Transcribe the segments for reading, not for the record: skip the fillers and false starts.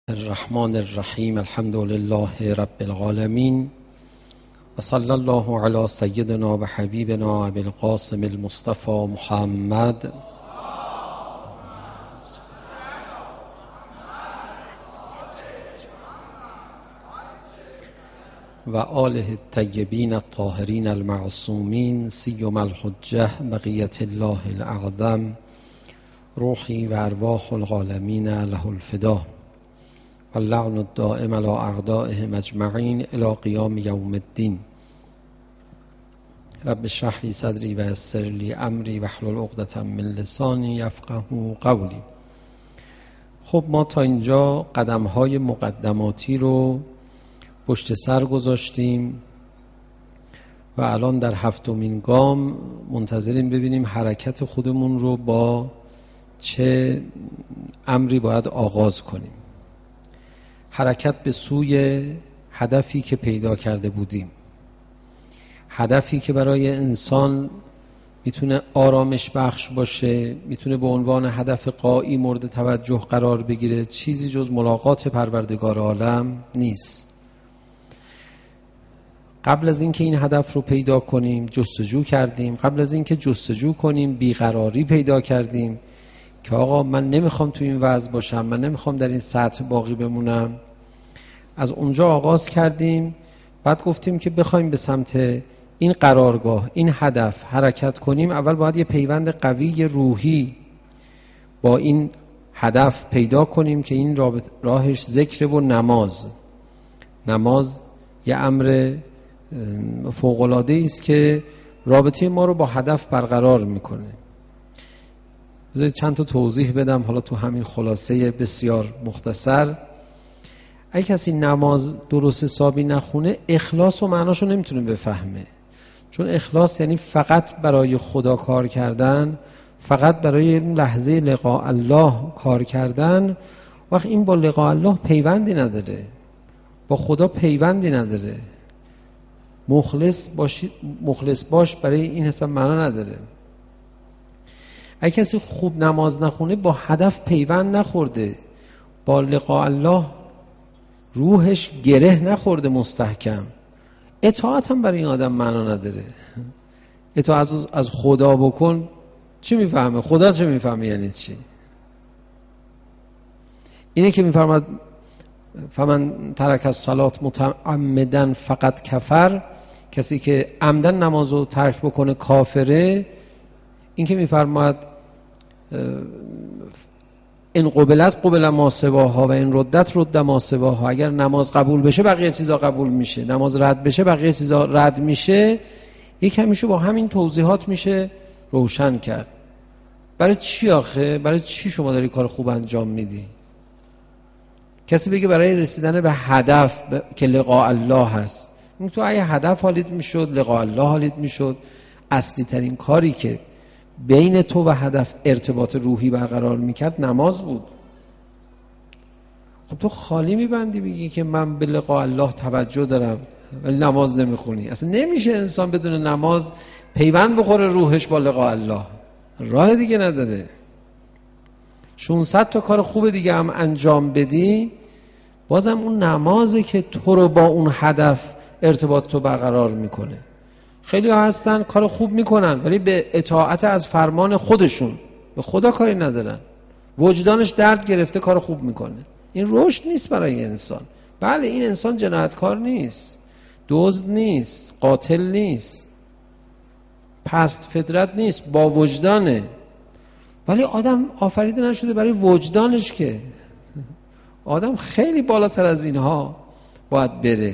الرحمن الرحیم الحمد لله رب العالمین و صلی الله علی سیدنا و حبیبنا ابی القاسم المصطفى محمد و آله الطیبین الطاهرین المعصومین سیما الحجة بقیة الله الاعظم روحی و ارواح العالمین له الفدا و اللعن الدائم علی اعدائهم اجمعین الی قیام یوم الدین. رب اشرح لی صدری و یسر لی امری واحلل عقدة من لسانی یفقهوا قولی. خب ما تا اینجا قدم‌های مقدماتی رو پشت سر گذاشتیم و الان در هفتمین گام منتظریم ببینیم حرکت خودمون رو با چه امری باید آغاز کنیم. حرکت به سوی هدفی که پیدا کرده بودیم، هدفی که برای انسان میتونه آرامش بخش باشه، میتونه به عنوان هدف غایی مورد توجه قرار بگیره، چیزی جز ملاقات پروردگار عالم نیست. قبل از اینکه این هدف رو پیدا کنیم جستجو کردیم، قبل از اینکه جستجو کنیم بیقراری پیدا کردیم که آقا من نمیخوام تو این وضع باشم، من نمیخوام در این سطح باقی بمونم. از اونجا آغاز کردیم، بعد گفتیم که بخوایم به سمت این قرارگاه، این هدف حرکت کنیم، اول باید یه پیوند قوی روحی با این هدف پیدا کنیم که این راهش ذکر و نماز. نماز یه امر فوق‌العاده است که رابطه ما رو با هدف برقرار میکنه. بذارید چند تا توضیح بدم حالا تو همین خلاصه بسیار مختصر. اگه کسی نماز درست حسابی نخونه اخلاص و معناشو نمیتونه بفهمه، چون اخلاص یعنی فقط برای خدا کار کردن، فقط برای اون لحظه لقاء الله کار کردن. وقت این با لقاء الله پیوندی نداره، با خدا پیوندی نداره. مخلص باش برای این حساب معنا نداره. اگه کسی خوب نماز نخونه با هدف پیوند نخورده، با لقاء الله روحش گره نخورده مستحکم، اطاعت هم برای این آدم معنا نداره. اطاعت از خدا بکن چی میفهمه؟ خدا چه میفهمه؟ یعنی چی؟ اینه که میفرماد فمن ترک الصلاة متعمدا فقط کفر، کسی که عمدن نمازو ترک بکنه کافره. این که میفرماد ان قبلت قبل ما سواها و ان ردت رد ما سواها، اگر نماز قبول بشه بقیه چیزا قبول میشه، نماز رد بشه بقیه چیزا رد میشه. یک همیشه با همین توضیحات میشه روشن کرد. برای چی آخه؟ برای چی شما داری کار خوب انجام میدی؟ کسی بگه برای رسیدن به هدف که لقاء الله هست. این تو اگه هدف حالیت میشد، لقاء الله حالیت میشد، اصلی ترین کاری که بین تو و هدف ارتباط روحی برقرار میکرد نماز بود. خب تو خالی میبندی بگی که من به لقاء الله توجه دارم ولی نماز نمیخونی. اصلا نمیشه انسان بدون نماز پیوند بخوره روحش با لقاء الله، راه دیگه نداره. 600 تا کار خوب دیگه هم انجام بدی، بازم اون نمازه که تو رو با اون هدف ارتباط تو برقرار میکنه. خیلی ها هستن کار خوب میکنن ولی به اطاعت از فرمان خودشون به خدا کاری ندارن، وجدانش درد گرفته کار خوب میکنه. این رشد نیست برای انسان. بله این انسان جنایتکار نیست، دزد نیست، قاتل نیست، پست فطرت نیست، با وجدانه. ولی آدم آفریده نشده برای وجدانش، که آدم خیلی بالاتر از اینها باید بره.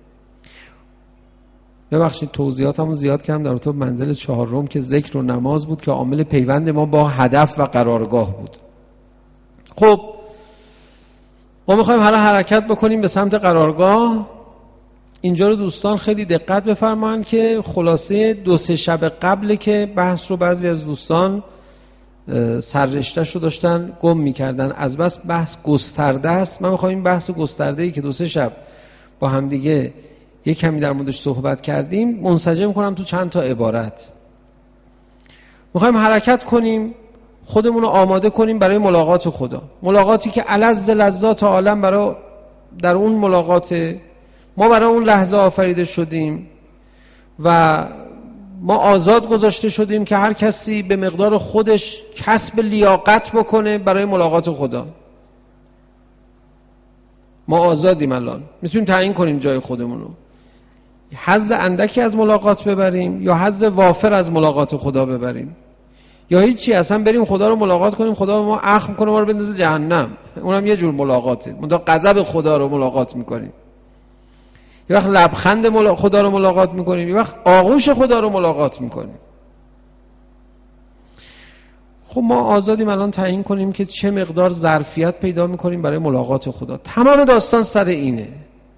ببخشید توضیحاتمو زیاد کردم در تو منزل 4 که ذکر و نماز بود که عامل پیوند ما با هدف و قرارگاه بود. خب ما میخوایم حالا حرکت بکنیم به سمت قرارگاه. اینجا رو دوستان خیلی دقت بفرمایید که خلاصه 2-3 شب قبل که بحث رو بعضی از دوستان سررشته‌اش رو داشتن گم میکردن، از بس بحث گسترده است. من میخوام این بحث گسترده‌ای که 2-3 شب با هم دیگه یک کمی در موردش صحبت کردیم منسجم کنم تو چند تا عبارت. میخوایم حرکت کنیم. خودمون رو آماده کنیم برای ملاقات خدا، ملاقاتی که الذ لذات عالم برای در اون ملاقات ما برای اون لحظه آفریده شدیم و ما آزاد گذاشته شدیم که هر کسی به مقدار خودش کسب لیاقت بکنه برای ملاقات خدا. ما آزادیم، الان میتونیم تعیین کنیم جای خودمون رو، حظ اندکی از ملاقات ببریم یا حظ وافر از ملاقات خدا ببریم، یا هیچی اصلا بریم خدا رو ملاقات کنیم خدا به ما اخم کنه ما رو بندازه جهنم. اونم یه جور ملاقاته، منتها غضب خدا رو ملاقات میکنیم. یه وقت لبخند خدا رو ملاقات میکنیم، یه وقت آغوش خدا رو ملاقات میکنیم. خب ما آزادیم الان تعیین کنیم که چه مقدار ظرفیت پیدا میکنیم برای ملاقات خدا. تمام داستان سر اینه،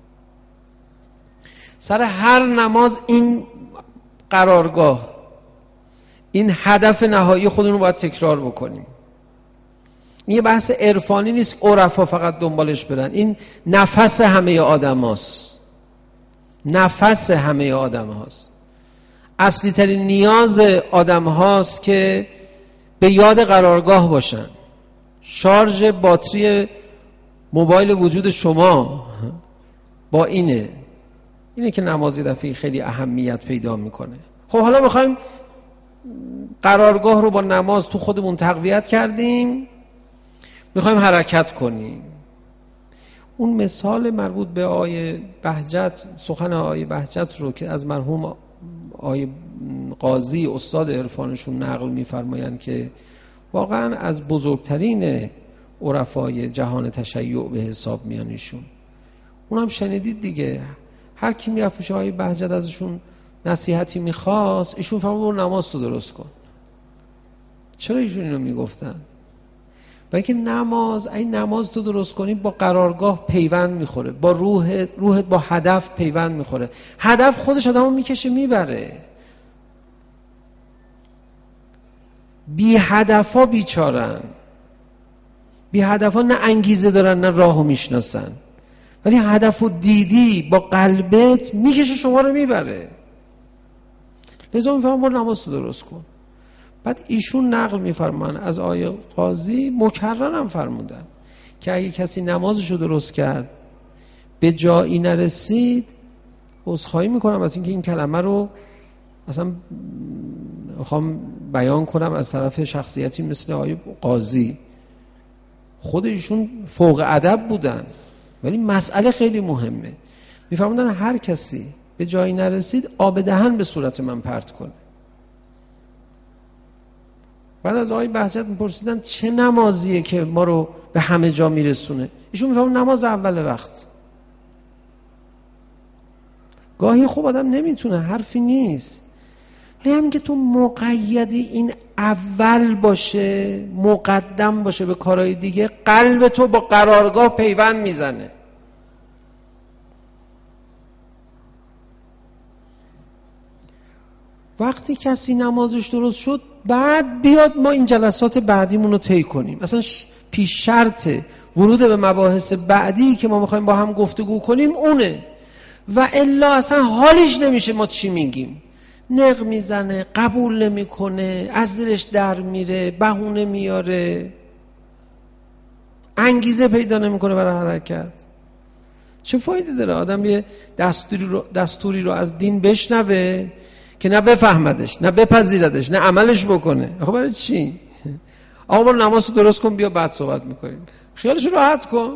سر هر نماز این قرارگاه، این هدف نهایی خودمون رو باید تکرار بکنیم. این یه بحث عرفانی نیست عرفا فقط دنبالش برن، این نفس همه آدم هاست، نفس همه آدم هاست. اصلی ترین نیاز آدم هاست که به یاد قرارگاه باشن. شارژ باتری موبایل وجود شما با اینه که نمازی دفعه خیلی اهمیت پیدا میکنه. خب حالا میخوایم قرارگاه رو با نماز تو خودمون تقویت کردیم، میخوایم حرکت کنیم. اون مثال مربوط به آیه بهجت، سخن آیه بهجت رو که از مرحوم آیه قاضی استاد عرفانشون نقل میفرمایند که واقعا از بزرگترین عرفای جهان تشیع به حساب میان ایشون. اونم شنیدید دیگه، هر کی میرفت پیش آیه بهجت ازشون نصیحتی میخواست، ایشون فرمود نماز تو درست کن. چرا ایشون اینو میگفتن؟ برای که نماز تو درست کنی با قرارگاه پیوند میخوره، با روحت با هدف پیوند میخوره. هدف خودش آدمو میکشه میبره. بی هدفا بیچارن، بی هدفا نه انگیزه دارن نه راهو میشناسن، ولی هدفو دیدی با قلبت میکشه شما رو میبره. لذا میفرمان برو نماز تو درست کن. بعد ایشون نقل میفرمان از آیه قاضی مکررم فرمودن که اگه کسی نمازشو درست کرد به جایی نرسید، عذرخواهی میکنم از اینکه این کلمه رو اصلا میخوام بیان کنم از طرف شخصیتی مثل آیه قاضی، خود ایشون فوق ادب بودن ولی مسئله خیلی مهمه. میفرمودن هر کسی به جایی نرسید آب دهن به صورت من پرت کنه. بعد از آقای بهجت میپرسیدن چه نمازیه که ما رو به همه جا میرسونه؟ ایشون میفرمون نماز اول وقت. گاهی خوب آدم نمیتونه، حرفی نیست، هم که تو مقیدی این اول باشه، مقدم باشه به کارهای دیگه، قلب تو با قرارگاه پیوند میزنه. وقتی کسی نمازش درست شد بعد بیاد ما این جلسات بعدیمون رو طی کنیم. اصلا پیش شرط ورود به مباحث بعدی که ما میخوایم با هم گفتگو کنیم اونه، و الا اصلا حالیش نمیشه ما چی میگیم. نق میزنه، قبول نمیکنه، از زیرش در میره، بهونه میاره، انگیزه پیدا نمیکنه برای حرکت. چه فایده داره آدم یه دستوری رو از دین بشنوه که نه بفهمدش، نه بپذیردش، نه عملش بکنه؟ خب برای چی؟ آقا برو نماز رو درست کن بیا بعد صحبت میکنیم. خیالش راحت کن،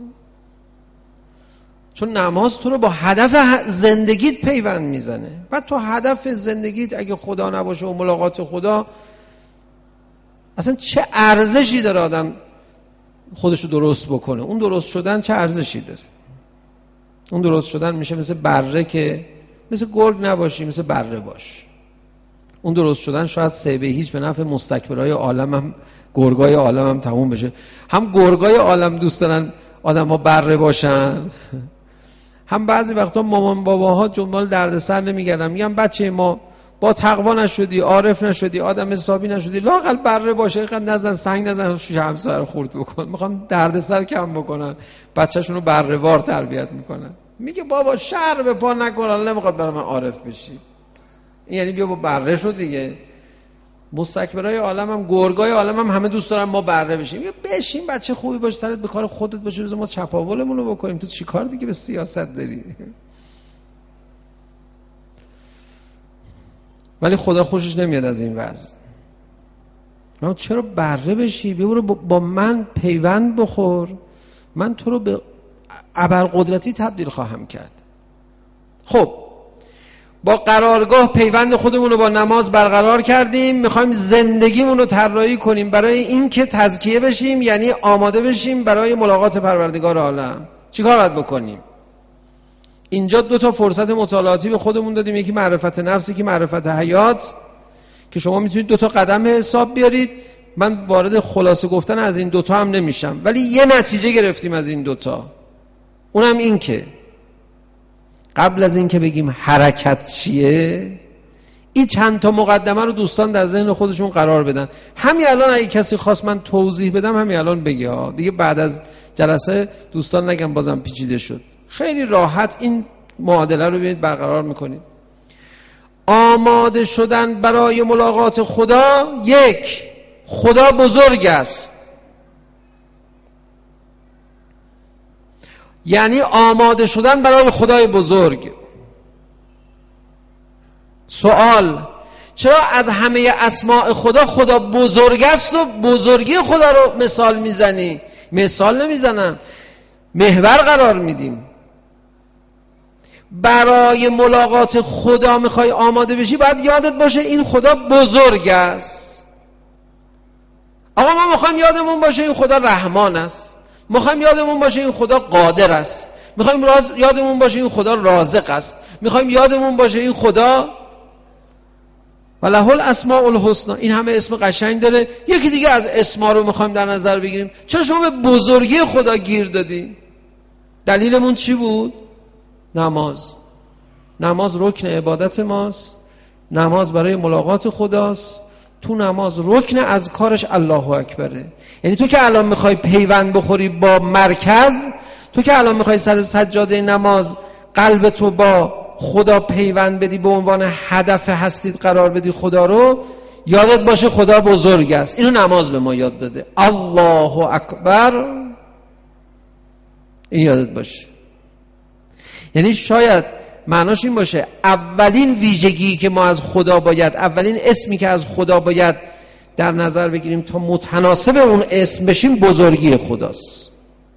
چون نماز تو رو با هدف زندگیت پیوند میزنه. بعد تو هدف زندگیت اگه خدا نباشه و ملاقات خدا، اصلا چه ارزشی داره آدم خودشو درست بکنه؟ اون درست شدن چه ارزشی داره؟ اون درست شدن میشه مثل بره که مثل گرگ نباشی، مثل بره باش. اون درست شدن شاید سیبه هیچ به نفع مستکبرای عالم هم گرگای عالم هم تموم بشه. هم گرگای عالم دوست دارن آدم ها بره باشن، هم بعضی وقتا مامان باباها جنبال دردسر نمیگردن، میگن بچه ما با تقوا نشدی، عارف نشدی، آدم حسابی نشدی، لااقل بره باشه، اینقدر نزن، سنگ نزن، همسر خورد بکن. میخوان دردسر کم بکنن، بچه‌شون رو بره وار تربیت میکنن. میگه بابا شر به پا نکن، نمیخواد برای من عارف بشی. یعنی بیا با بره شو دیگه. مستکبرای عالم هم، گرگای عالم هم همه دوست دارن ما بره بشیم. یا بشین بچه خوبی باش، سرت به کار خودت باشه، بذار ما چپاولمون رو بکنیم. تو چی کار دیگه به سیاست داری؟ ولی خدا خوشش نمیاد از این وضع. چرا بره بشی؟ بیا با من پیوند بخور، من تو رو به ابرقدرتی تبدیل خواهم کرد. خب با قرارگاه پیوند خودمون رو با نماز برقرار کردیم، میخوایم زندگیمون رو طراحی کنیم برای این که تزکیه بشیم، یعنی آماده بشیم برای ملاقات پروردگار عالم. چیکار باید بکنیم؟ اینجا 2 فرصت مطالعاتی به خودمون دادیم، یکی معرفت نفس، یکی معرفت حیات، که شما میتونید 2 قدم حساب بیارید. من وارد خلاصه گفتن از این 2 هم نمیشم، ولی یه نتیجه گرفتیم از این 2، اونم این که قبل از این که بگیم حرکت چیه، این چند تا مقدمه رو دوستان در ذهن خودشون قرار بدن. همین الان اگه کسی خواست من توضیح بدم همین الان بگه ها، دیگه بعد از جلسه دوستان نگم بازم پیچیده شد. خیلی راحت این معادله رو ببینید برقرار میکنید. آماده شدن برای ملاقات خدا، 1 خدا بزرگ است، یعنی آماده شدن برای خدای بزرگ. سوال: چرا از همه اسماء خدا بزرگ است و بزرگی خدا رو مثال میزنی؟ مثال نمیزنم، محور قرار میدیم. برای ملاقات خدا میخوای آماده بشی، باید یادت باشه این خدا بزرگ است. آقا ما میخوایم یادمون باشه این خدا رحمان است، میخوایم یادمون باشه این خدا قادر است، میخوایم یادمون باشه این خدا رازق است، میخوایم یادمون باشه این خدا وله الاسماء الحسنی. این همه اسم قشنگ داره، یکی دیگه از اسما رو میخوایم در نظر بگیریم. چرا شما به بزرگی خدا گیر دادی؟ دلیلمون چی بود؟ نماز رکن عبادت ماست، نماز برای ملاقات خداست، تو نماز رکن از کارش الله اکبره. یعنی تو که الان میخوای پیوند بخوری با مرکز، تو که الان میخوای سر سجاده نماز قلب تو با خدا پیوند بدی، به عنوان هدف هستید قرار بدی خدا رو، یادت باشه خدا بزرگ است. اینو نماز به ما یاد داده، الله اکبر، این یادت باشه. یعنی شاید معناش این باشه اولین ویژگی که ما از خدا باید، اولین اسمی که از خدا باید در نظر بگیریم تا متناسب اون اسم بشیم، بزرگی خداست.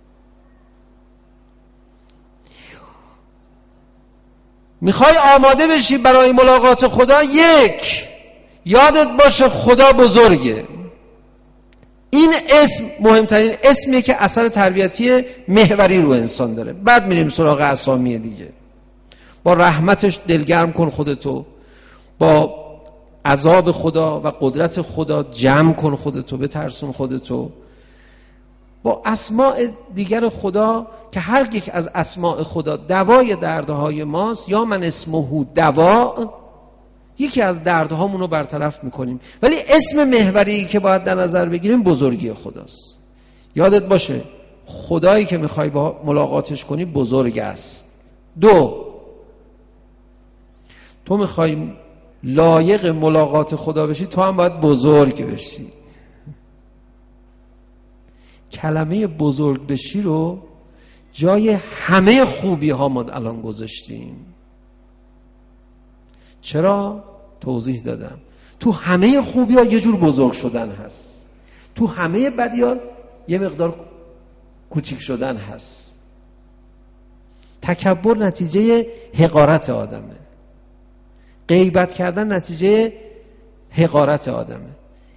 میخوای آماده بشی برای ملاقات خدا، 1 یادت باشه خدا بزرگه. این اسم مهمترین اسمیه که اثر تربیتی محوری رو انسان داره. بعد میریم سراغ اسامی دیگه. با رحمتش دلگرم کن خودتو، با عذاب خدا و قدرت خدا جمع کن خودتو، بترسون خودتو. با اسماء دیگر خدا که هر یک از اسماء خدا دوای دردهای ماست، یا من اسمه دوا، یکی از دردهامون رو برطرف میکنیم. ولی اسم محوری که باید در نظر بگیریم بزرگی خداست. یادت باشه خدایی که میخوای با ملاقاتش کنی بزرگ است. 2 تو میخوای لایق ملاقات خدا بشی، تو هم باید بزرگ بشی. کلمه بزرگ بشی رو جای همه خوبی ها ما الان گذاشتیم. چرا؟ توضیح دادم. تو همه خوبی ها یه جور بزرگ شدن هست، تو همه بدی ها یه مقدار کوچیک شدن هست. تکبر نتیجه حقارت آدمه، غیبت کردن نتیجه حقارت آدمه،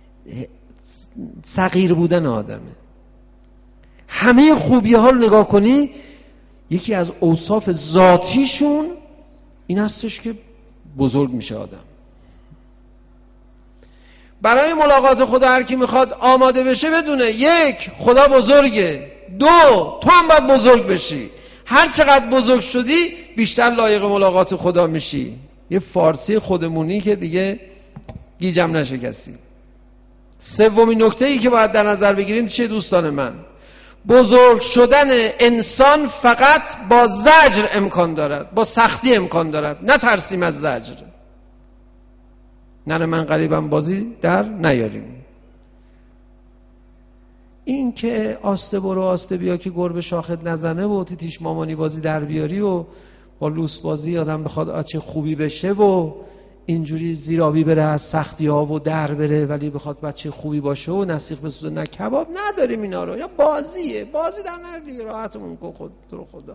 صغیر بودن آدمه. همه خوبی ها رو نگاه کنی، یکی از اوصاف ذاتیشون این هستش که بزرگ میشه آدم. برای ملاقات خدا هر کی میخواد آماده بشه بدونه 1 خدا بزرگه، 2 تو هم باید بزرگ بشی. هر چقدر بزرگ شدی بیشتر لایق ملاقات خدا میشی. یه فارسی خودمونی که دیگه گیجم نشه کسی. 3مین نکته‌ای که باید در نظر بگیریم چیه دوستان من؟ بزرگ شدن انسان فقط با زجر امکان دارد، با سختی امکان دارد. نترسیم از زجر. نره من غریبم بازی در نیاریم. این که آسته برو آسته بیا که گربه شاخت نزنه و تیتیش مامانی بازی در بیاری و با لوس بازی آدم بخواد چه خوبی بشه و اینجوری زیرابی بره از سختی ها و در بره ولی بخواد بچه خوبی باشه و نسیخ بسوزه نه کباب، نداریم اینا رو. یا بازیه، بازی در نردی، راحتمون کن خود تو خدا.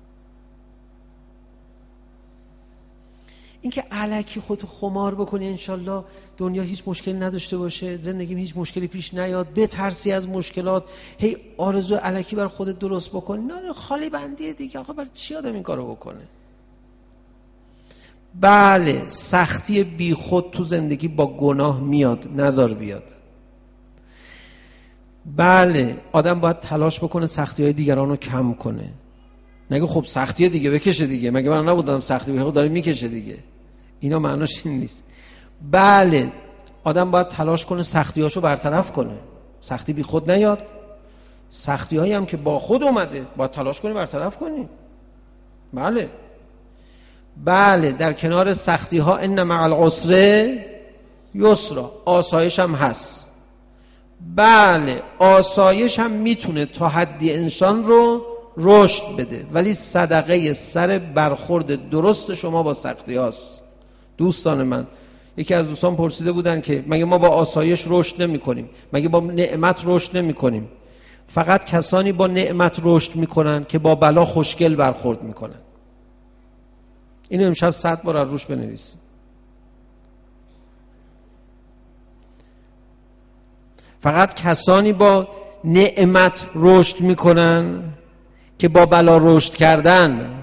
این که الکی خودتو خمار بکنی انشالله دنیا هیچ مشکلی نداشته باشه، زندگیم هیچ مشکلی پیش نیاد، بترسی از مشکلات، هی آرزو الکی بر خودت درست بکنی، نه خالی بندیه دیگه. آخه برای چی آدم این کارو بکنه؟ بله سختی بی خود تو زندگی با گناه میاد، نذار بیاد. بله آدم باید تلاش بکنه سختی های دیگران رو کم کنه. نگه خب سختیه دیگه بکشه دیگه، مگه من نبودم سختی بی خود داره میکشه دیگه. اینا معناش این نیست. بله آدم باید تلاش کنه سختیاشو برطرف کنه، سختی بی خود نیاد. سختی هایی هم که با خود اومده باید تلاش کنی برطرف کنی. بله در کنار سختی ها ان مع العسر یسرا، آسایش هم هست. بله آسایش هم میتونه تا حدی انسان رو رشد بده، ولی صدقه سر برخورد درست شما با سختی هاست. دوستان من، یکی از دوستان پرسیده بودن که مگه ما با آسایش رشد نمی کنیم؟ مگه با نعمت رشد نمی کنیم؟ فقط کسانی با نعمت رشد می کنن که با بلا خوشگل برخورد می کنن. اینو امشب 100 بار از روش بنویسید. فقط کسانی با نعمت رشد می کنن که با بلا رشد کردن،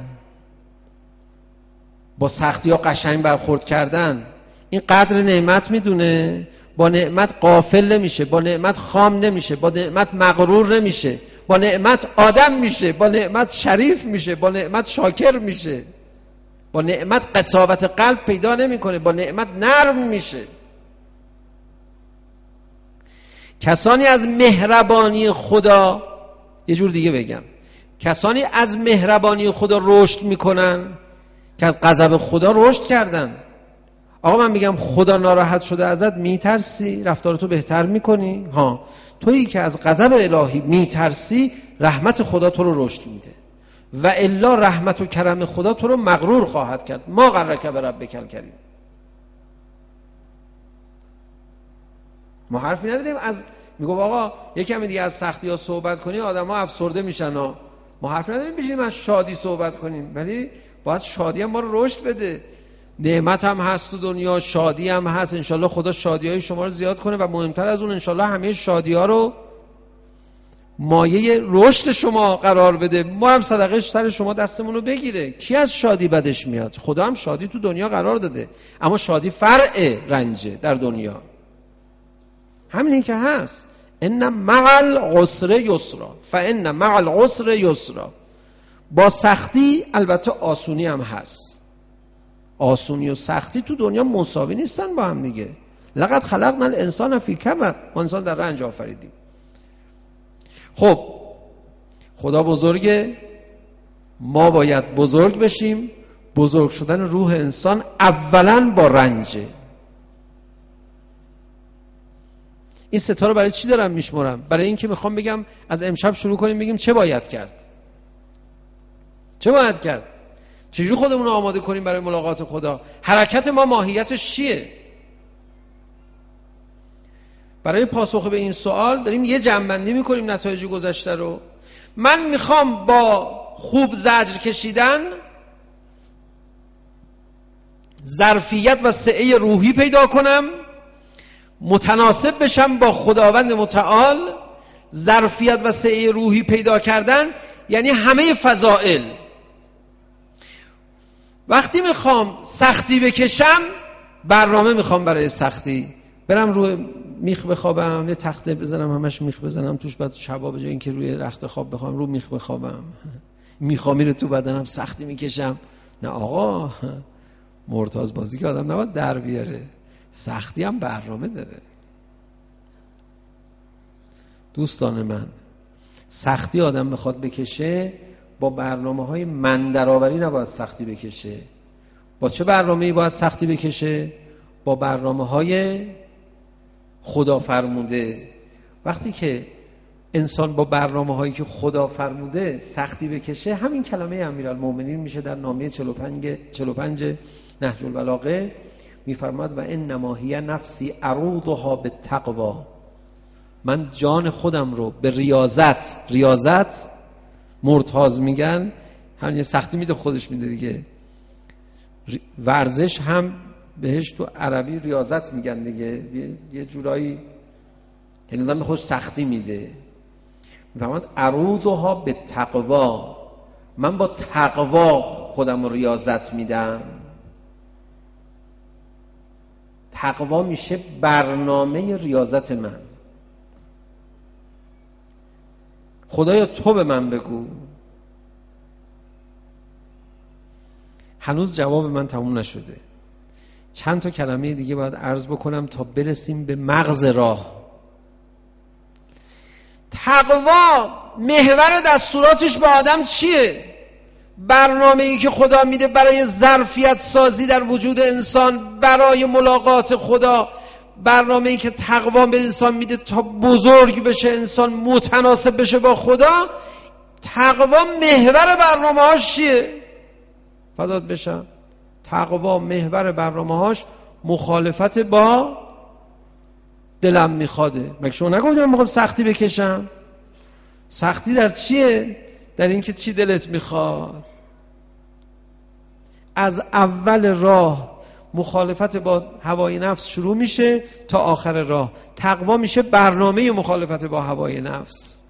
با سختی ها قشنگ برخورد کردن. این قدر نعمت میدونه، با نعمت غافل نمیشه، با نعمت خام نمیشه، با نعمت مغرور نمیشه، با نعمت آدم میشه، با نعمت شریف میشه، با نعمت شاکر میشه، با نعمت قساوت قلب پیدا نمیکنه، با نعمت نرم میشه. کسانی از مهربانی خدا، یه جور دیگه بگم، کسانی از مهربانی خدا رشد میکنن که از غضب خدا رشد کردن. آقا من میگم خدا ناراحت شده ازت، میترسی رفتارتو بهتر میکنی؟ ها، تویی که از غضب الهی میترسی رحمت خدا تو رو رشد میده و الا رحمت و کرم خدا تو رو مغرور خواهد کرد. ما غرک بربک الکریم. ما حرفی نداریم از میگم آقا یکم دیگه از سختی ها صحبت کنی آدم ها افسرده میشن ها. ما حرفی نداریم بشیم از شادی صحبت کنیم، ولی باید شادی هم ما رو رشد بده. نعمت هم هست تو دنیا، شادی هم هست. انشالله خدا شادی های شما رو زیاد کنه و مهمتر از اون انشالله همه شادی ها رو مایه رشد شما قرار بده. ما هم صدقه سر شما دستمون رو بگیره. کی از شادی بدش میاد؟ خدا هم شادی تو دنیا قرار داده، اما شادی فرع رنجه در دنیا. همین که هست ان مع العسر یسرا فان مع العسر یسرا. با سختی البته آسونی هم هست. آسونی و سختی تو دنیا مساوی نیستن با هم دیگه. لقد خلقنا الانسان فی کبد، ما انسان در رنج آفریدیم. خب خدا بزرگه، ما باید بزرگ بشیم. بزرگ شدن روح انسان اولا با رنجه. این ستا رو برای چی دارم میشمرم؟ برای این که میخوام بگم از امشب شروع کنیم بگیم چه باید کرد. چه باید کرد؟ چجوری خودمون رو آماده کنیم برای ملاقات خدا؟ حرکت ما ماهیتش چیه؟ برای پاسخ به این سوال داریم یه جمع‌بندی میکنیم نتایج گذشته رو. من میخوام با خوب زجر کشیدن ظرفیت و سعه روحی پیدا کنم، متناسب بشم با خداوند متعال. ظرفیت و سعه روحی پیدا کردن یعنی همه فضائل. وقتی میخوام سختی بکشم، برنامه میخوام برای سختی. برم روی میخ بخوابم، یه تخته بزنم همش میخ بزنم توش، بعد شبا به جای اینکه روی رخت خواب بخوام رو میخ بخوابم، میخا میره تو بدنم، سختی میکشم. نه آقا، مرتاض بازی که آدم نباید در بیاره، سختی هم برنامه داره. دوستان من، سختی آدم بخواد بکشه با برنامه‌های من درآوری نباید سختی بکشه. با چه برنامه‌ای باید سختی بکشه؟ با برنامه‌های خدا فرموده. وقتی که انسان با برنامه‌هایی که خدا فرموده سختی بکشه، همین کلمه امیرالمومنین میشه در نامه 45 نهج البلاغه، میفرماد و انما هی نفسی اروضها بالتقوی، من جان خودم رو به ریاضت مرتاض میگن، همین سختی میده خودش میده دیگه. ورزش هم بهش تو عربی ریاضت میگن دیگه، یه جورایی یعنی آدم به خودش سختی میده. میفرماد اروضها بالتقوی، من با تقوا خودم رو ریاضت میدم. تقوا میشه برنامه ریاضت من. خدایا تو به من بگو. هنوز جواب من تموم نشده، چند تا کلمه دیگه باید عرض بکنم تا برسیم به مغز راه. تقوا محور دستوراتش به آدم چیه؟ برنامه‌ای که خدا میده برای ظرفیت سازی در وجود انسان، برای ملاقات خدا، برنامه‌ای که تقوا به انسان میده تا بزرگ بشه، انسان متناسب بشه با خدا. تقوا محور برنامه‌هاش چیه؟ فدات بشم، تقوا محور برنامه‌هاش مخالفت با دلم میخواده. مگه شما نگفتید من میخوام سختی بکشم؟ سختی در چیه؟ در اینکه چی دلت میخواد. از اول راه مخالفت با هوای نفس شروع میشه تا آخر راه. تقوا میشه برنامه مخالفت با هوای نفس.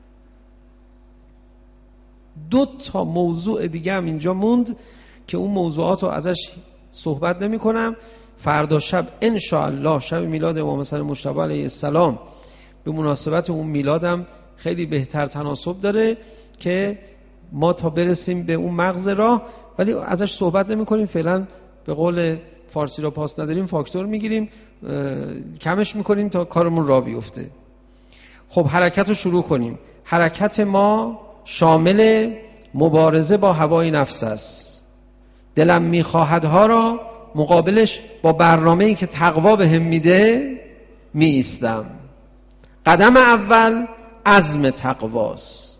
2 تا موضوع دیگه هم اینجا موند که اون موضوعات رو ازش صحبت نمی کنم. فردا شب انشاءالله شب میلاد امام حسن مجتبی علیه السلام، به مناسبت اون میلادم خیلی بهتر تناسب داره که ما تا برسیم به اون مغز راه، ولی ازش صحبت نمی کنیم فعلا. به قول فارسی را پاس نداریم فاکتور میگیریم، کمش میکنیم تا کارمون راه بیفته. خب حرکت رو شروع کنیم. حرکت ما شامل مبارزه با هوای نفس است. دلم میخواهدها را مقابلش با برنامه‌ای که تقوا بهم میده می ایستم. قدم اول عزم تقواست.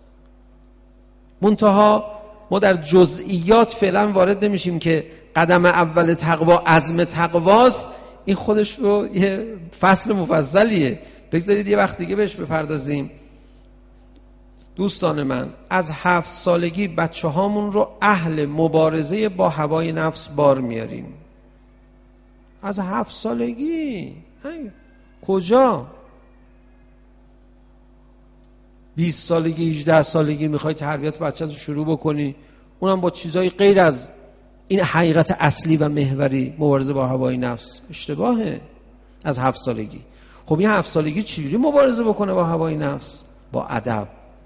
منتها ما در جزئیات فعلا وارد نمیشیم که قدم اول تقوا عزم تقواست. این خودش رو یه فصل مفصلیه، بگذارید یه وقت دیگه بهش بپردازیم. دوستان من، از 7 سالگی بچه هامون رو اهل مبارزه با هوای نفس بار میاریم. از 7 سالگی کجا؟ 20 سالگی 18 سالگی میخوای تربیت بچه رو شروع بکنی، اونم با چیزای غیر از این حقیقت اصلی و محوری مبارزه با هوای نفس. اشتباهه. از 7 سالگی. خب این 7 سالگی چجوری مبارزه بکنه با هوای نفس؟ با ادب.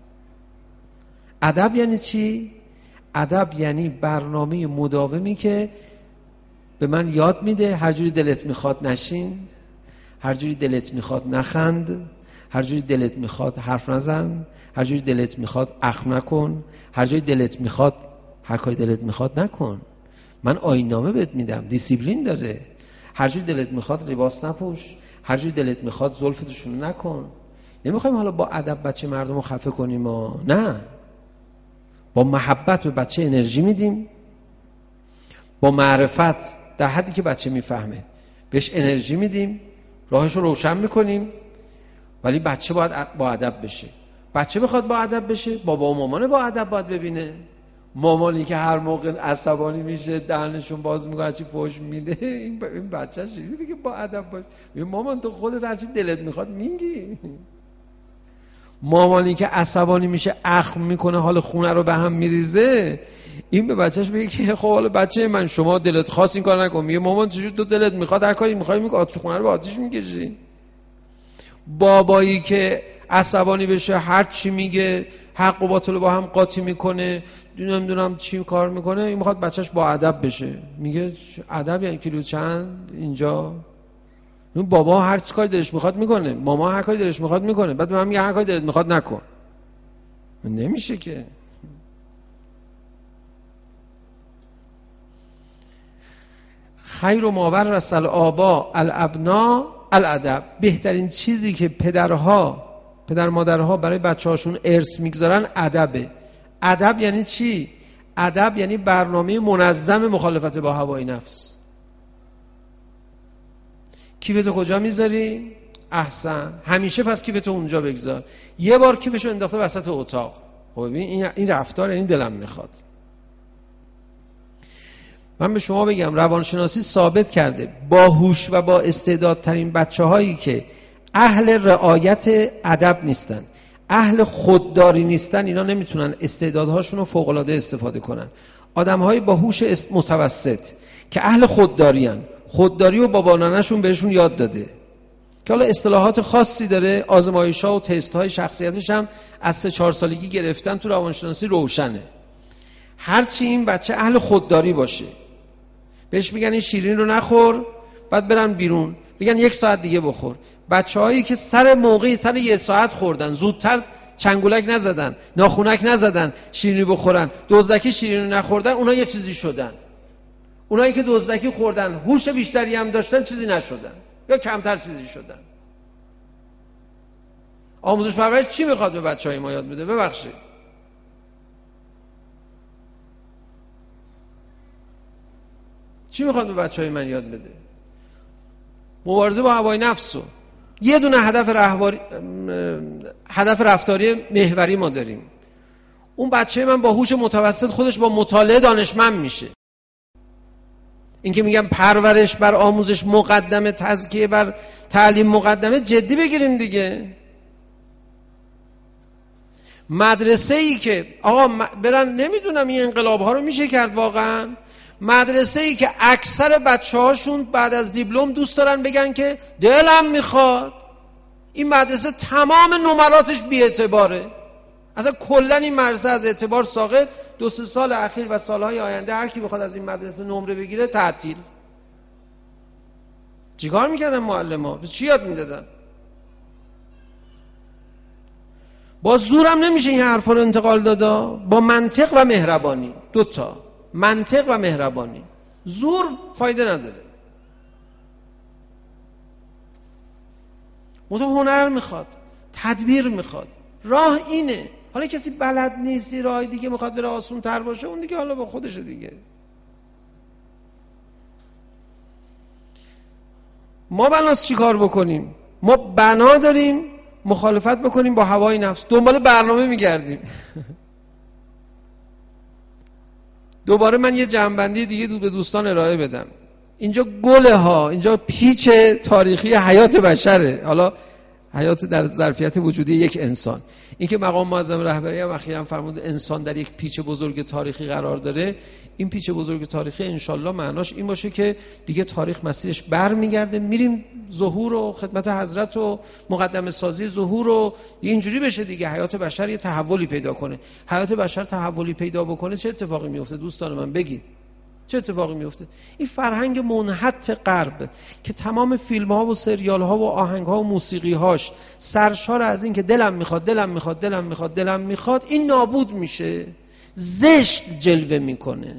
ادب یعنی چی؟ ادب یعنی برنامه مداومی که به من یاد میده هر جوری دلت میخواد نشین، هر جوری دلت میخواد نخند، هر جوری دلت میخواد حرف نزن، هر جوری دلت میخواد اخم نکن، هر جوری دلت میخواد هر کاری دلت میخواد نکن. من آیین‌نامه بهت میدم، دیسیپلین داره. هر جوری دلت میخواد لباس نپوش، هر جوری دلت میخواد زلفتشون نکن. نمیخوایم حالا با ادب بچه مردم رو خفه کنیم ما. نه، با محبت به بچه انرژی میدیم، با معرفت در حدی که بچه میفهمه بهش انرژی میدیم، راهش رو روشن میکنیم. ولی بچه باید با ادب بشه. بچه بخواد با ادب بشه، بابا و مامان با ادب باید ببینه. مامانی که هر موقع عصبانی میشه دهنشون باز میکنه چی فحش میده، این بچه چجوری میگه با ادب باش؟ میگه مامان تو خودت هر چی دلت میخواد میگی. مامانی که عصبانی میشه اخم میکنه حال خونه رو به هم میریزه، این به بچهش میگه که خب حالا بچه من شما دلت خواست این کار نکن. میگه مامان چجوری تو دلت میخواد هر کاری میخوای میگه آتش خونه رو به آتش میکشی. بابایی که عصبانی بشه هر چی میگه حق و باطل با هم قاطی میکنه، نمیدونم چی کار میکنه، این میخواد بچهش با ادب بشه. میگه ادب یعنی کیلو چند اینجا؟ بابا هر چی کاری دلش میخواد میکنه، ماما هر کاری دلش میخواد میکنه، بعد به من میگه هر کاری دلت میخواد نکن. نمیشه که. خیر ما ورث الآباء الابناء الادب، بهترین چیزی که پدر مادرها برای بچه‌هاشون ارث میگذارن ادبه. ادب یعنی چی؟ ادب یعنی برنامه منظم مخالفت با هوای نفس. کیفتو کجا میذاری؟ احسن، همیشه پس کیفتو اونجا بگذار. یه بار کیفشو انداخته وسط اتاق. خب ببین این رفتار یعنی دلم میخواد. من به شما بگم روانشناسی ثابت کرده باهوش و با استعدادترین بچه‌هایی که اهل رعایت ادب نیستن، اهل خودداری نیستن، اینا نمیتونن استعدادهاشون رو فوق‌العاده استفاده کنن. آدم‌های باهوش متوسط که اهل خودداریان، خودداری رو بابا نانه‌شون بهشون یاد داده که حالا اصطلاحات خاصی داره، آزمایش‌ها و تست‌های شخصیتش هم از 3-4 سالگی گرفتن، تو روانشناسی روشنه. هرچی این بچه اهل خودداری باشه، بهش میگن این شیرین رو نخور، بعد برن بیرون میگن 1 ساعت دیگه بخور. بچه‌هایی که سر 1 ساعت خوردن، زودتر چنگولک نزدن، ناخونک نزدن، شیرینی بخورن، دزدکی شیرینی نخوردن، اونا یه چیزی شدن. اونایی که دزدکی خوردن، هوش بیشتری هم داشتن، چیزی نشدن یا کمتر چیزی شدن. آموزش پرورش چی میخواد به بچه‌های ما یاد بده؟ ببخشید، چی میخواد به بچه‌های من یاد بده؟ مبارزه با هوای نفس. یه دونه هدف رفتاری محوری ما داریم. اون بچه من با هوش متوسط خودش با مطالعه دانشمند میشه. این که میگم پرورش بر آموزش مقدمه، تزکیه بر تعلیم مقدمه، جدی بگیریم دیگه. مدرسه ای که آقا برن، نمیدونم این انقلاب ها رو میشه کرد واقعا. مدرسه ای که اکثر بچه هاشون بعد از دیپلم دوست دارن بگن که دلم میخواد، این مدرسه تمام نمراتش بی اعتباره. اصلا کلا این مدرسه از اعتبار ساقط. 2-3 سال اخیر و سالهای آینده هر کی بخواد از این مدرسه نمره بگیره تعطیل. چیکار میکردن معلم‌ها؟ چی یاد میدادن؟ با زورم نمیشه این حرفا رو انتقال دادا، با منطق و مهربانی. 2 تا منطق و مهربانی. زور فایده نداره. هنر میخواد، تدبیر میخواد. راه اینه. حالا کسی بلد نیستی، راه دیگه میخواد بره آسون تر باشه، اون دیگه حالا با خودشه دیگه. ما بناس چی کار بکنیم؟ ما بنا داریم مخالفت بکنیم با هوای نفس، دنبال برنامه میگردیم. دوباره من یه جمع‌بندی دیگه به دوستان ارائه بدم. اینجا گله ها، اینجا پیچ تاریخی حیات بشره، حالا حیات در ظرفیت وجودی یک انسان. این که مقام معظم رهبری هم اخیراً فرمود انسان در یک پیچ بزرگ تاریخی قرار داره، این پیچ بزرگ تاریخی انشالله معناش این باشه که دیگه تاریخ مسیرش برمیگرده، میریم ظهور و خدمت حضرت و مقدمه سازی ظهور و اینجوری بشه دیگه. حیات بشر یه تحولی پیدا کنه. حیات بشر تحولی پیدا بکنه چه اتفاقی میفته دوستان من بگید؟ چه اتفاقی میفته؟ این فرهنگ منحط غرب که تمام فیلم ها و سریال ها و آهنگ ها و موسیقی هاش سرشار از این که دلم میخواد دلم میخواد دلم میخواد دلم میخواد، این نابود میشه، زشت جلوه میکنه.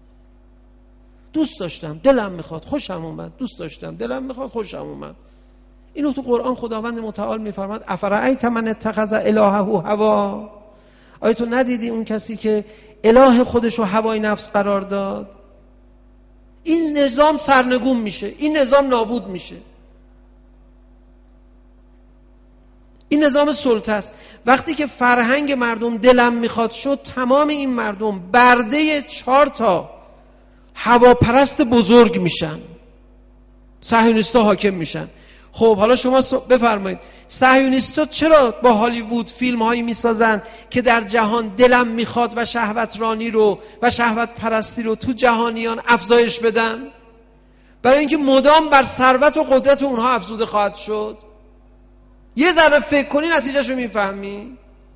دوست داشتم دلم میخواد خوشم اومد، دوست داشتم دلم میخواد خوشم اومد. اینو تو قرآن خداوند متعال میفرماد افرأیت من اتخذ الهه هوا، آیا تو ندیدی اون کسی که اله خودشو هوای نفس قرار داد؟ این نظام سرنگون میشه، این نظام نابود میشه. این نظام سلطه است. وقتی که فرهنگ مردم دلم میخواد شد، تمام این مردم برده 4 هواپرست بزرگ میشن، صهیونیست‌ها حاکم میشن. خب حالا شما بفرمایید صهیونیست‌ها چرا با هالیوود فیلم‌هایی میسازن که در جهان دلم میخواد و شهوت رانی رو و شهوت پرستی رو تو جهانیان افزایش بدن؟ برای اینکه مدام بر ثروت و قدرت اونها افزوده خواهد شد. یه ذره فکر کنی نتیجهشو میفهمی.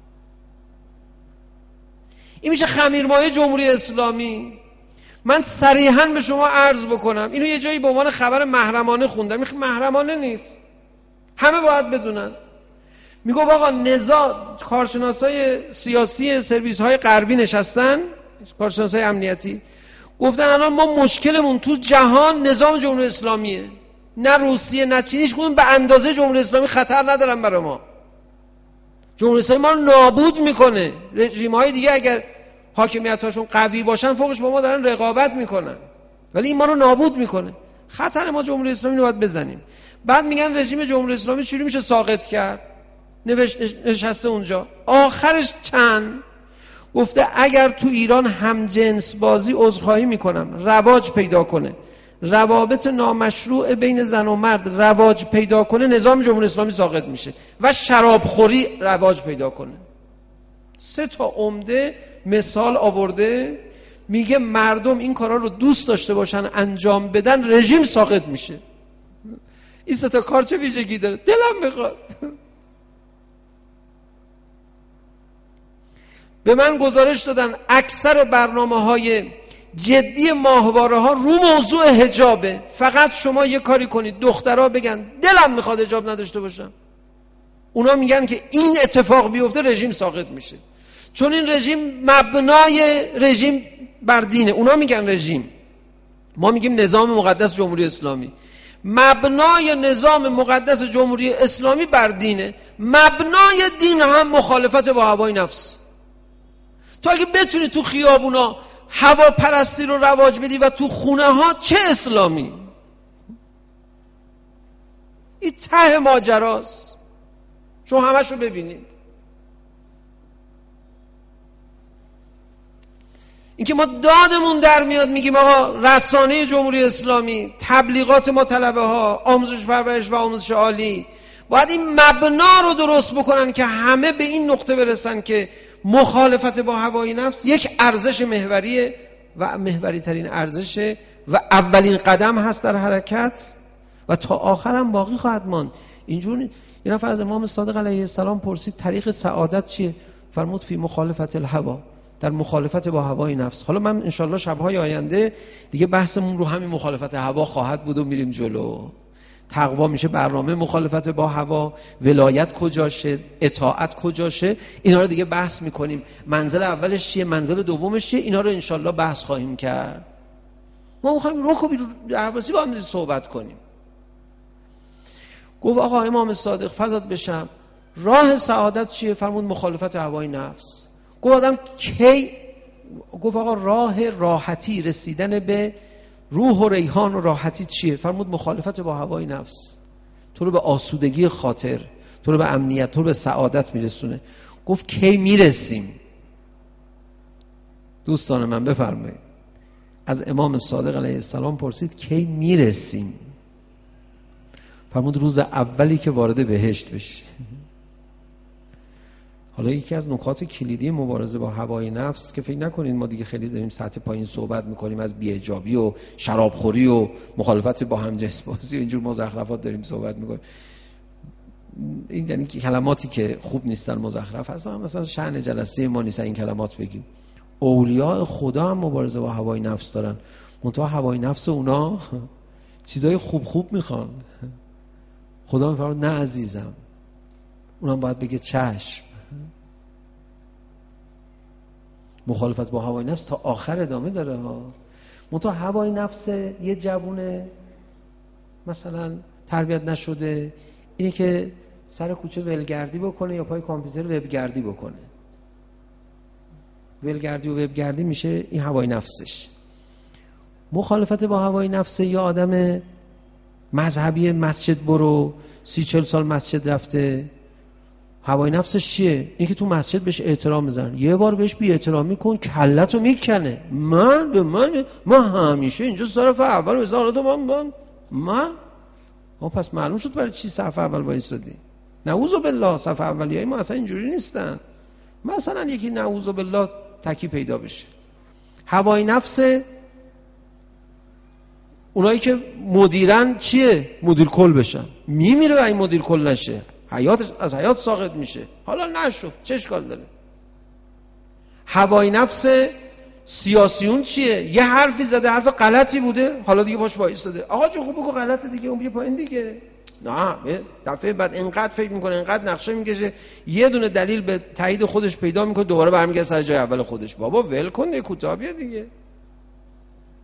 این میشه خمیرمایه جمهوری اسلامی. من صریحاً به شما عرض بکنم، اینو یه جایی به عنوان خبر محرمانه خوندم، این محرمانه نیست، همه باید بدونن. میگه آقا نزاع، کارشناسای سیاسی سرویس‌های غربی نشستن، کارشناسای امنیتی، گفتن الان ما مشکلمون تو جهان نظام جمهوری اسلامیه، نه روسیه نه چینیش کنیم به اندازه جمهوری اسلامی خطر ندارن برای ما. جمهوری اسلامی ما رو نابود میکنه. رژیم‌های دیگه اگر حاکمیت‌هاشون قوی باشن فوقش با ما دارن رقابت میکنن، ولی این ما رو نابود میکنه. خطر ما جمهوری اسلامی رو باید بزنیم. بعد میگن رژیم جمهوری اسلامی چجوری میشه ساقط کرد؟ نشسته اونجا آخرش چند گفته اگر تو ایران همجنس بازی عذرخواهی میکنم رواج پیدا کنه، روابط نامشروع بین زن و مرد رواج پیدا کنه، نظام جمهوری اسلامی ساقط میشه و شرابخوری رواج پیدا کنه. 3 عمده مثال آورده، میگه مردم این کارا رو دوست داشته باشن انجام بدن رژیم ساقط میشه. این 3 کار چه ویژگی داره؟ دلم بخواد. به من گزارش دادن اکثر برنامه‌های جدی ماهواره‌ها رو موضوع حجابه. فقط شما یه کاری کنید دخترها بگن دلم میخواد حجاب نداشته باشم، اونا میگن که این اتفاق بیفته رژیم ساقط میشه، چون این رژیم مبنای رژیم بر دینه. اونا میگن رژیم، ما میگیم نظام مقدس جمهوری اسلامی. مبنای نظام مقدس جمهوری اسلامی بر دینه، مبنای دین هم مخالفت با هوای نفس. تو اگه بتونی تو خیابونا هوا پرستی رو رواج بدی و تو خونه ها، چه اسلامی؟ این ته ماجراست. شما همش رو ببینید. اینکه ما دادمون در میاد میگیم آقا رسانه جمهوری اسلامی، تبلیغات ما طلبه ها، آموزش پرورش و آموزش عالی باید این مبنا رو درست بکنن که همه به این نقطه برسن که مخالفت با هوای نفس یک ارزش محوریه و محوری ترین ارزشه و اولین قدم هست در حرکت و تا آخر هم باقی خواهد ماند. اینجور یه نفر از امام صادق علیه السلام پرسید طریق سعادت چیه؟ فرمود فی مخالفت الهوا، در مخالفت با هوای نفس. حالا من انشالله شبهای آینده دیگه بحثمون رو همین مخالفت هوا خواهد بود و میریم جلو. تقوا میشه برنامه مخالفت با هوا، ولایت کجاشه، اطاعت کجاشه، اینا رو دیگه بحث میکنیم. منزل اولش چیه، منزل دومش چیه، اینا رو انشالله بحث خواهیم کرد. ما میخوایم رکوبی رو درباسی با هم صحبت کنیم. گفت آقا امام صادق فدات بشم راه سعادت چیه؟ فرمود مخالفت هوای نفس. گفت آدم کی؟ گفت آقا راه راحتی رسیدن به روح و ریحان و راحتی چیه؟ فرمود مخالفت با هوای نفس. تو رو به آسودگی خاطر، تو رو به امنیت، تو رو به سعادت میرسونه. گفت کی میرسیم؟ دوستان من بفرمایید، از امام صادق علیه السلام پرسید کی میرسیم؟ فرمود روز اولی که وارد بهشت بشی. حالا یکی از نکات کلیدی مبارزه با هوای نفس که فکر نکنید ما دیگه خیلی داریم سطح پایین صحبت میکنیم، از بی‌حجابی و شرابخوری و مخالفت با همجنس بازی و اینجور مزخرفات داریم صحبت میکنیم. این یعنی کلماتی که خوب نیستن، مزخرف هستن، مثلا شأن جلسه ما نیست این کلمات بگیم. اولیاء خدا هم مبارزه با هوای نفس دارن، منتها هوای نفس اونا چیزای خوب میخوان. خدا میفرماد نه عزیزم، اونم باید بگه چشم. مخالفت با هوای نفس تا آخر ادامه داره ها. منتها هوای نفس یه جوونه مثلا تربیت نشده اینه که سر کوچه ولگردی بکنه یا پای کامپیوتر وبگردی بکنه. ولگردی و وبگردی میشه این هوای نفسش. مخالفت با هوای نفس یا آدم مذهبی مسجد برو 30-40 سال مسجد رفته، هوای نفسش چیه؟ این که تو مسجد بهش احترام بزن، یه بار بهش بی احترامی کن کلتو میکنه. من همیشه اینجا طرف اول وزارت من پس معلوم شد برای چی صف اول وایسادی. نعوذ بالله صف اولیای ما اصلا اینجوری نیستن. مثلا یکی نعوذ بالله تکی پیدا بشه. هوای نفس اونایی که مدیرن چیه؟ مدیر کل بشن. میمیره و این مدیر کل نشه، از حیات ساقط میشه. حالا نشد چه اشکال داره؟ هوای نفس سیاسیون چیه؟ یه حرفی زده، حرف غلطی بوده، حالا دیگه باش وایساده. آقا چه خوب بگو غلطه دیگه، اون بیا پایین دیگه. نه دفعه بعد اینقدر فکر میکنه، اینقدر نقشه میکشه، یه دونه دلیل به تایید خودش پیدا میکنه، دوباره برمیگرده سر جای اول خودش. بابا ول کن دیگه، کوتاه بیا دیگه.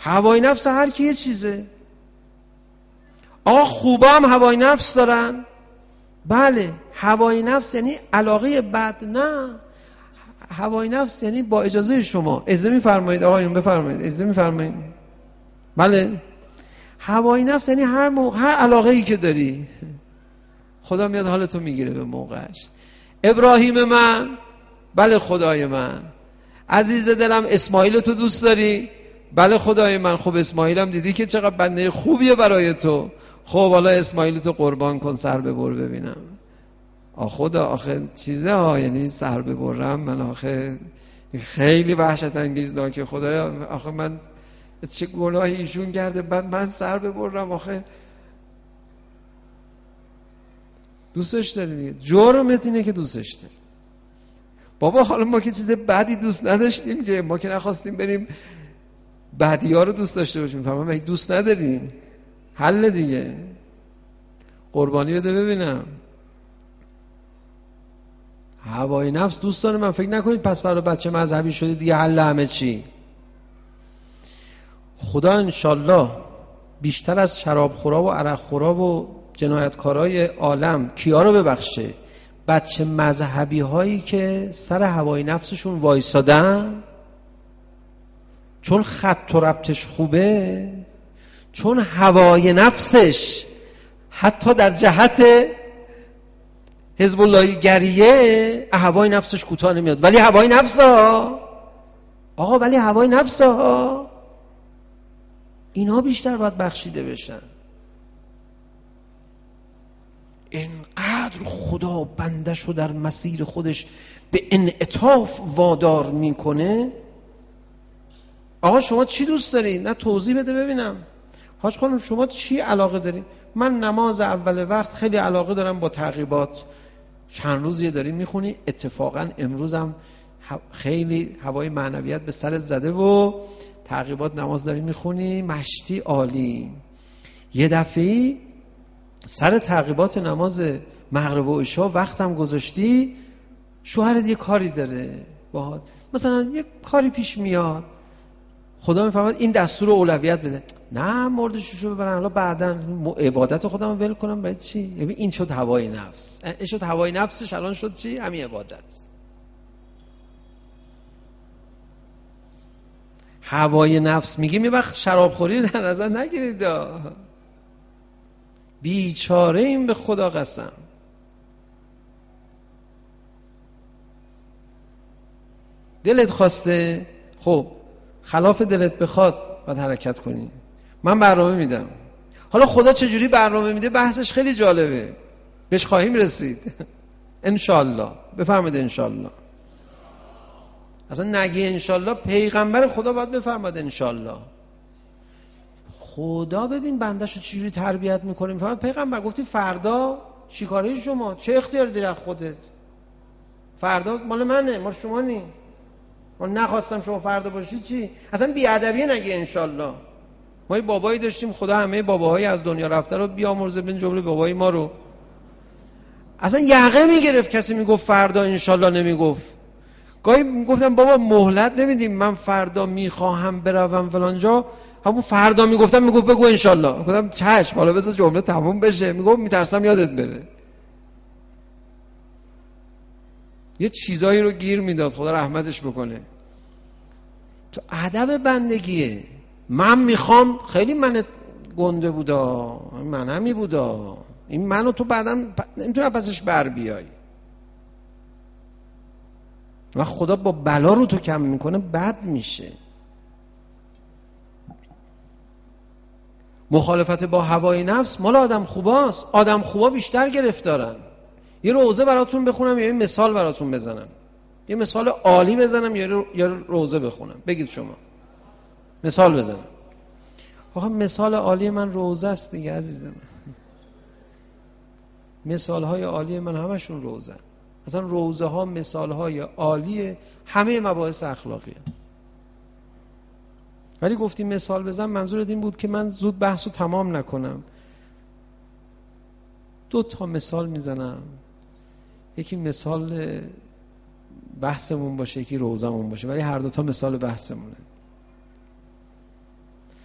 هوای نفس هر کی یه چیزه. آقا خوبا هم هوای نفس دارن؟ بله. هوای نفس یعنی علاقه بد؟ نه. هوای نفس یعنی با اجازه شما. اجازه می‌فرمایید آقایون، بفرمایید. اجازه می‌فرمایید؟ بله. هوای نفس یعنی هر علاقه‌ای که داری خدا میاد حالتو میگیره به موقعش. ابراهیم من، بله خدای من. عزیز دلم اسماعیل تو دوست داری؟ بله خدای من. خب اسماعیلم دیدی که چقدر بنده خوبیه برای تو. خب حالا اسماعیل تو قربان کن، سر ببر ببینم. خدا آخه چیزه ها، یعنی سر ببرم من آخه خیلی وحشت انگیزناکه خدایا. آخه من چه گناهی ایشون کرده بعد من سر ببرم؟ آخه دوستش داری دیگه، جرمت اینه که دوستش داری. بابا حالا ما که چیز بدی دوست نداشتیم که، ما که نخواستیم بریم بدی ها رو دوست داشته باشیم. فهمم اگه دوست نداریم حل دیگه، قربانی بده ببینم. هوای نفس دوست داره من فکر نکنید پس برای بچه مذهبی شده دیگه حل همه چی. خدا انشالله بیشتر از شرابخورا و عرقخورا و جنایتکارای عالم کیا رو ببخشه؟ بچه مذهبی هایی که سر هوای نفسشون وایسادن، چون خط و ربطش خوبه، چون هوای نفسش حتی در جهت حزب اللهی گریه هوای نفسش کوتاه نمیاد. ولی هوای نفس ها آقا، ولی هوای نفس ها اینها بیشتر باید بخشیده بشن. اینقدر خدا بندشو در مسیر خودش به انعطاف وادار میکنه. آقا شما چی دوست داری؟ نه توضیح بده ببینم. حاج خانم شما چی علاقه داری؟ من نماز اول وقت خیلی علاقه دارم با تعقیبات. چند روزیه داری میخونی؟ اتفاقا امروزم خیلی هوای معنویت به سرت زده و تعقیبات نماز داری میخونی، مشتی عالی. یه دفعی سر تعقیبات نماز مغرب و عشا وقتم گذاشتی، شوهرت یه کاری داره باهات، مثلا یه کاری پیش میاد، خدا میفرماد این دستور اولویت بده. نه مردشو ببرن حالا بعداً عبادت خودم رو ول کنم برای چی؟ ببین این شد هوای نفس. این شد هوای نفسش، الان شد چی؟ همین عبادت. هوای نفس میگیم یه وقت شرابخوری در نظر نگیرید. بیچاره این به خدا قسم. دلت خواسته، خب خلاف دلت بخواد باید حرکت کنی. من برنامه میدم. حالا خدا چجوری برنامه میده بحثش خیلی جالبه، بهش خواهیم رسید انشالله. بفرمایید انشالله. اصلا نگی انشالله، پیغمبر خدا باید بفرماد انشالله. خدا ببین بنده‌شو چجوری تربیت میکنه. میفرماد پیغمبر گفتی فردا چیکاره شما؟ چه اختیار داری از خودت؟ فردا مال منه، مال شما نی. من نخواستم شما فردا باشی چی؟ اصلا بیادبیه نگی انشالله. ما یه بابایی داشتیم، خدا همه باباهای از دنیا رفته رو بیامرزه، بین جمله بابای ما رو. اصلا یقه میگرفت کسی میگفت فردا انشالله نمیگفت. گاهی میگفتم بابا مهلت نمیدیم، من فردا میخواهم بروم فلان جا، همون فردا میگفتم میگفت بگو انشالله. گفتم چشم حالا بذار جمله تموم بشه. میگفت میترسم یادت بره. یه چیزایی رو گیر میداد، خدا رحمتش بکنه. تو ادب بندگیه. من میخوام خیلی من گنده بودا، منمی بودا، این منو تو بعدم نمیتونم پسش بر بیای. و خدا با بلا رو تو کم میکنه بد میشه. مخالفت با هوای نفس مال آدم خوباست. آدم خوبا بیشتر گرفتارن. یه روزه براتون بخونم یا یه مثال براتون بزنم؟ یه مثال عالی بزنم یا روزه بخونم؟ بگید شما. مثال بزنم. آخه مثال عالی من روزه است دیگه عزیزم. مثال های عالی من همشون روزه. اصلا روزه ها مثال های عالی همه مباحث اخلاقیه. ولی گفتی مثال بزن، منظورت این بود که من زود بحثو تمام نکنم. 2 تا مثال میزنم، یکی مثال بحثمون باشه، یکی روزمون باشه، ولی هر 2 تا مثال بحثمونه.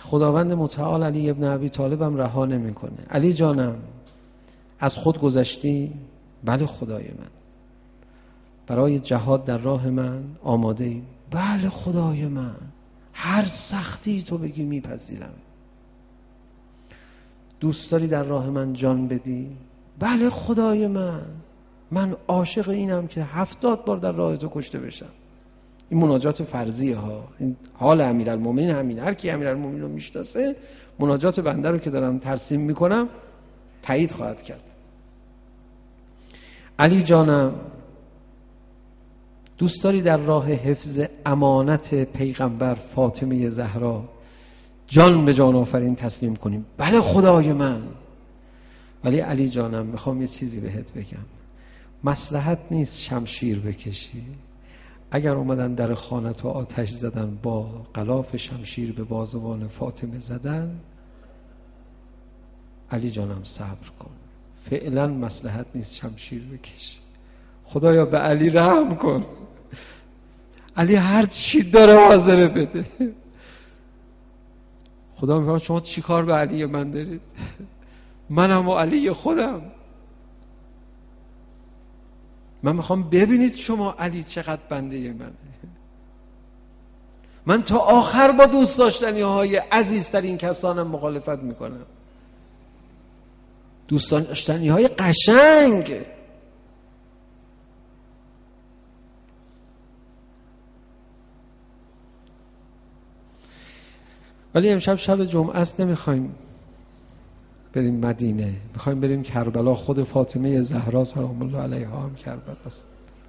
خداوند متعال علی ابن ابی طالبم رها نمیکنه. علی جانم از خود گذشتی؟ بله خدای من. برای جهاد در راه من آماده ای؟ بله خدای من. هر سختی تو بگی میپذیرم. دوست داری در راه من جان بدی؟ بله خدای من. من عاشق اینم که 70 بار در راه تو کشته بشم. این مناجات فرضیه ها. این حال امیرالمومنین همین. هر کی امیرالمومنین رو میشناسه مناجات بنده رو که دارم ترسیم میکنم تایید خواهد کرد. علی جانم دوست داری در راه حفظ امانت پیغمبر فاطمه زهرا جان به جان آفرین تسلیم کنیم؟ بله خدای من. ولی علی جانم میخوام یه چیزی بهت بگم. مصلحت نیست شمشیر بکشی. اگر اومدن در خانت و آتش زدن با غلاف شمشیر به بازوان فاطمه زدن، علی جانم صبر کن. فعلا مصلحت نیست شمشیر بکشی. خدایا به علی رحم کن. علی هر چی داره حاضره بده. خدا میفرماید شما چی کار به علی من دارید؟ منم و علی خودم. من میخوام ببینید شما علی چقدر بنده منه. من تا آخر با دوست داشتنی های عزیزترین کسانم مخالفت میکنم. دوست داشتنی های قشنگ. ولی امشب شب جمعه است، نمیخوایم بریم مدینه، میخوایم بریم کربلا. خود فاطمه زهرا سلام الله علیها هم کربلا است.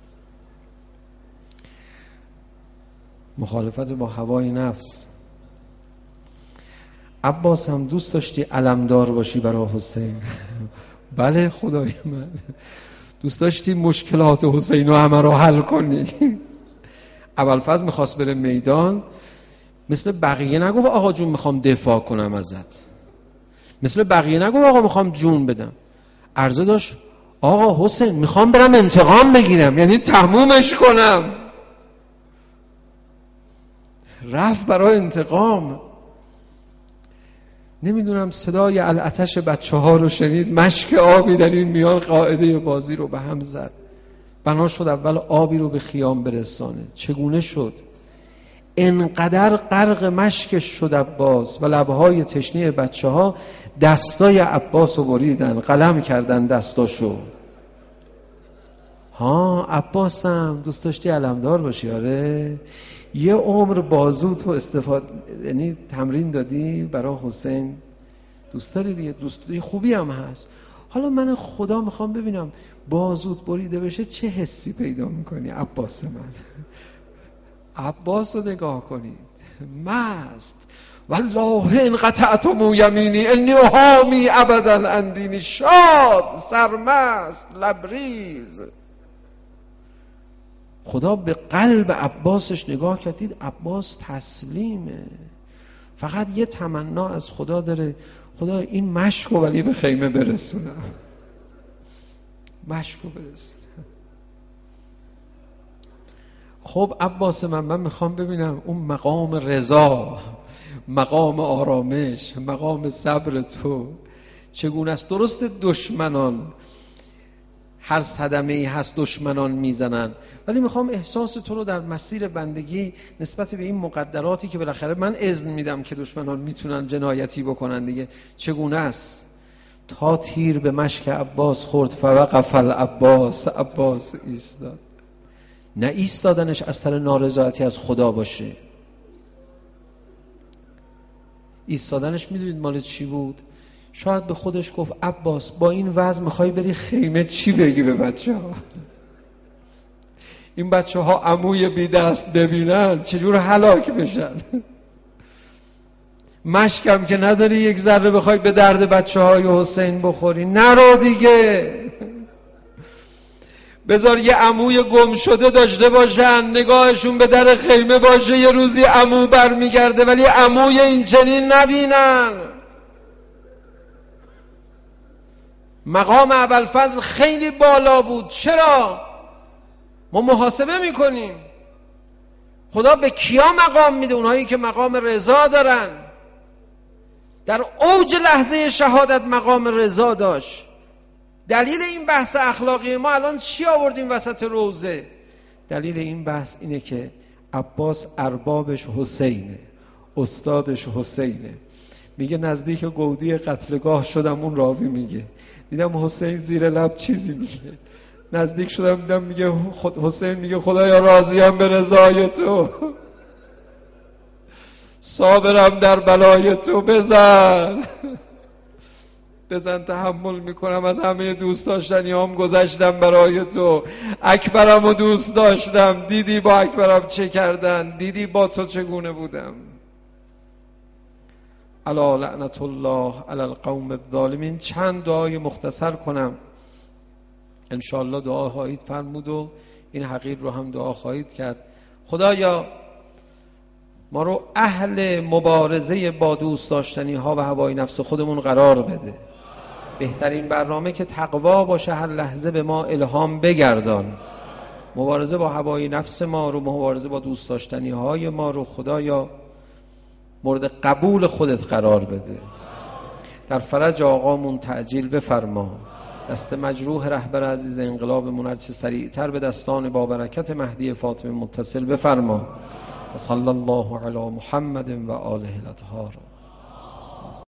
مخالفت با هوای نفس. عباس هم دوست داشتی علمدار باشی برای حسین؟ بله خدای من. دوست داشتی مشکلات حسین و همه رو حل کنی؟ ابوالفضل میخواست بره میدان، مثل بقیه نگفت آقا جون میخوام دفاع کنم ازت، مثل بقیه نگفت آقا میخوام جون بدم. عرضه داشت آقا حسین میخوام برم انتقام بگیرم، یعنی تمومش کنم. رفت برای انتقام. نمیدونم صدای العطش بچه ها رو شنید، مشک آبی در این میان قاعده بازی رو به هم زد. بنا شد اول آبی رو به خیام برسانه. چگونه شد؟ انقدر غرق مشکش شد عباس و لبهای تشنه بچه ها دستای عباس رو بریدن، قلم کردن دستاشو. ها عباسم دوست داشتی علمدار باشی؟ آره. یه عمر بازوتو استفاده یعنی تمرین دادی برای حسین. دوست داری دیگه، دوستی خوبی هم هست. حالا من خدا میخوام ببینم بازوت بریده بشه چه حسی پیدا میکنی عباس من. عباس رو نگاه کنید، مست والله ان قطعتم یمینی انی احامی ابدا اندینی، شاد سرمست لبریز. خدا به قلب عباسش نگاه کردید، عباس تسلیمه، فقط یه تمنا از خدا داره، خدا این مشکو ولی به خیمه برسونم، مشکو برسونم. خب عباس من میخوام ببینم اون مقام رضا، مقام آرامش، مقام صبر تو چگونه است. درست دشمنان هر صدمه‌ای هست دشمنان میزنن، ولی میخوام احساس تو رو در مسیر بندگی نسبت به این مقدراتی که بالاخره من اذن میدم که دشمنان میتونن جنایتی بکنن دیگه، چگونه است. تا تیر به مشک عباس خورد فوقف العباس، عباس ایستاد. نه ایستادنش از سر نارضایتی از خدا باشه، ایستادنش میدونید مال چی بود؟ شاید به خودش گفت عباس با این وضع میخوای بری خیمه چی بگی به بچه ها؟ این بچه ها عموی بی دست ببینن چجور هلاک بشن. مشکم که نداری یک ذره بخوای به درد بچه های حسین بخوری، نرو دیگه. بذار یه عموی گم شده داشته باشن، نگاهشون به در خیمه باشه، یه روزی عمو برمیگرده، ولی عموی این چنین نبینن. مقام ابوالفضل خیلی بالا بود. چرا؟ ما محاسبه میکنیم خدا به کیا مقام میده؟ اونهایی که مقام رضا دارن. در اوج لحظه شهادت مقام رضا داشت. دلیل این بحث اخلاقی ما الان چی آوردیم وسط روزه؟ دلیل این بحث اینه که عباس اربابش حسینه، استادش حسینه. میگه نزدیک گودی قتلگاه شدم، اون راوی میگه دیدم حسین زیر لب چیزی میگه، نزدیک شدم دیدم میگه حسین میگه خدایا راضیم به رضای تو، صابرم در بلای تو، بزن تحمل میکنم، از همه دوست داشتنیام گذشتم برای تو، اکبرم رو دوست داشتم، دیدی با اکبرم چه کردن، دیدی با تو چگونه بودم. الا لعنت الله علی القوم الظالمین. چند دعای مختصر کنم، انشاءالله دعا خواهید فرمود و این حقیر رو هم دعا خواهید کرد. خدایا ما رو اهل مبارزه با دوست داشتنی ها و هوای نفس خودمون قرار بده. بهترین برنامه که تقوا باشه هر لحظه به ما الهام بگردان. مبارزه با هوای نفس ما رو، مبارزه با دوست داشتنی های ما رو خدایا مورد قبول خودت قرار بده. در فرج آقامون تعجیل بفرما. دست مجروح رهبر عزیز انقلابمون هرچه سریعتر به دستان با برکت مهدی فاطمه متصل بفرما. صلی الله علی محمد و آله الاطهار.